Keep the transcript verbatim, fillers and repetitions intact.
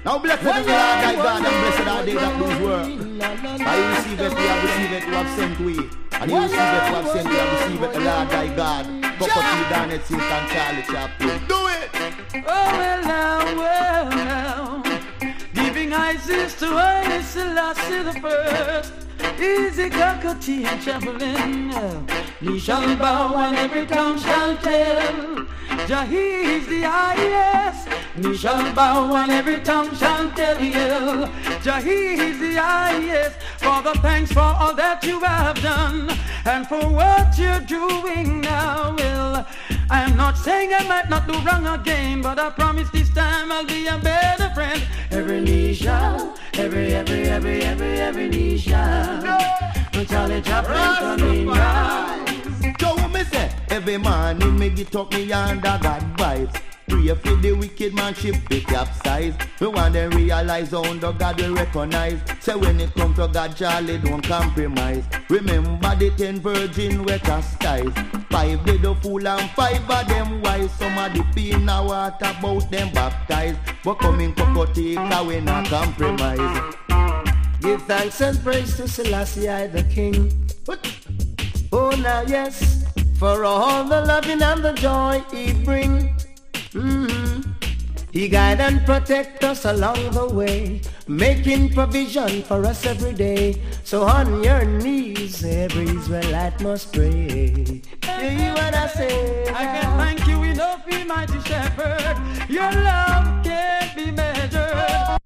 Now blessed is the Lord thy God, and blessed are they that do his work. I receive it, we have received it, we have sent we. And you receive it, we have sent, we have received it, the Lord thy God. Cocoa Tea, Daniel, Saint, and Charlie Chaplin. Do it! Oh, well now, well now. Giving Isis to Haile Selassie the first. Easy Cocoa Tea and Chaplin. Knee shall bow and every tongue shall tell. Jah he is the highest. Knee shall bow and every tongue shall tell you. Jah he is the highest. Father, thanks for all that you have done and for what you're doing now. Well, I'm not saying I might not do wrong again, but I promise this time I'll be a better friend. Every knee shall, every, every, every, every, every knee shall. Charlie Chaplin coming round. So what me say? Every morning me get up me under God vibes. Pray for the wicked man ship the capsize. We want them realize how under God will recognize. Say when it come to God, Charlie don't compromise. Remember the ten virgin were chastised. Five did the fool and five of them wise. Some of the pain now what about them baptized. But coming Cocoa Tea, we not compromise. Give thanks and praise to Selassie I the King. Oh now yes, for all the loving and the joy he bring. Mm-hmm. He guide and protect us along the way, making provision for us every day. So on your knees, every Israelite must pray. Hear you what I say? I can thank you enough, mighty shepherd. Your love can't be measured.